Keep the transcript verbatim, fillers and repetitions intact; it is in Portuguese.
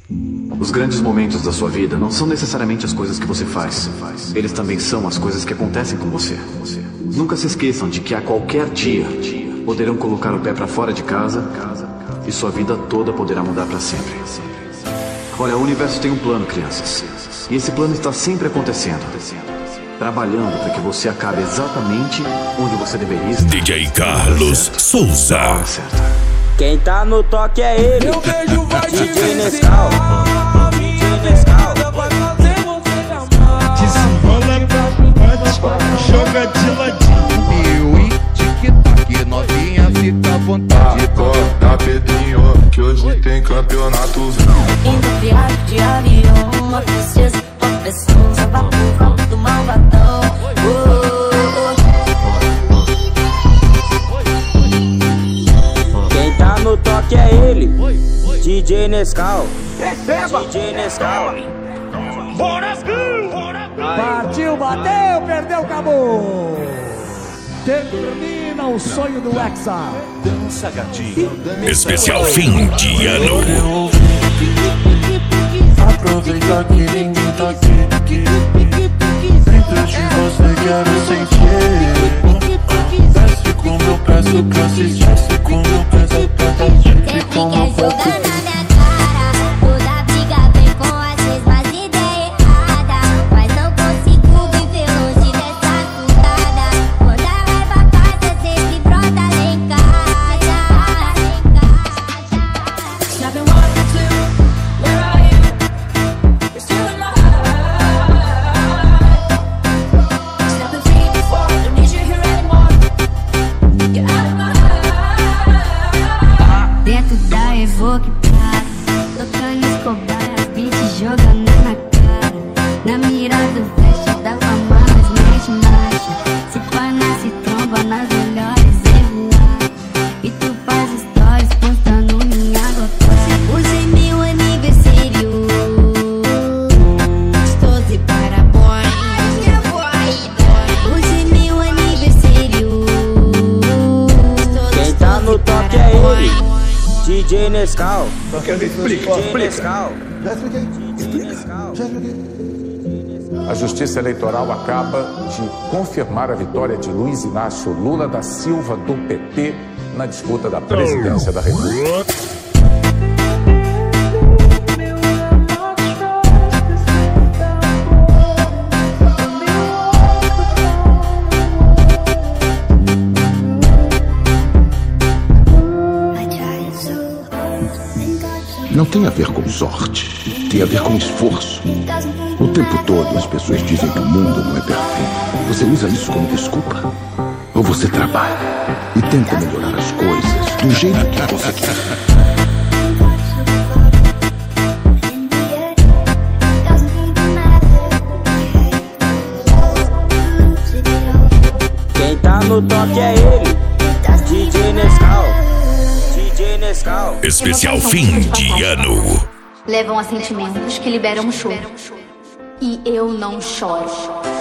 Os grandes momentos da sua vida não são necessariamente as coisas que você faz. Eles também são as coisas que acontecem com você. Nunca se esqueçam de que a qualquer dia poderão colocar o pé pra fora de casa e sua vida toda poderá mudar pra sempre. Olha, o universo tem um plano, crianças. E esse plano está sempre acontecendo. Trabalhando para que você acabe exatamente onde você deveria estar. D J Carlos Souza. Na hora certa. Quem tá no toque é ele. Meu beijo vai te D J vencer. Nescau. D J Nescau. Vai fazer você amar. Desenrola pra frente, joga de ladinho. Meu e tic-tac, novinha fica à vontade. Acorda, Pedrinho, que hoje tem campeonato. Indo viagem de avião, uma princesa, uma pressão, só vai pro alto do malvadão. Quem tá no toque é ele. D J Nescau. D J Nescau. Partiu, bateu, perdeu, acabou. Termina o sonho do Hexa. Dança gatinho. Especial fim de ano. Aproveita que ninguém tá aqui. Dentro de você quero sentir. Desce como eu peço pra assistir. Desce como eu peço pra assistir. Como eu peço. D J Nescau. Não quero ver, explica, explica. Já expliquei. Explica. Já expliquei. A Justiça Eleitoral acaba de confirmar a vitória de Luiz Inácio Lula da Silva, do P T, na disputa da presidência da República. Não tem a ver com sorte, tem a ver com esforço. O tempo todo as pessoas dizem que o mundo não é perfeito. Você usa isso como desculpa? Ou você trabalha e tenta melhorar as coisas do jeito que você quer? Quem tá no toque é ele. D J Nescau. D J Nescau. Especial fim de ano. Levam a sentimentos que liberam o choro. E eu não choro.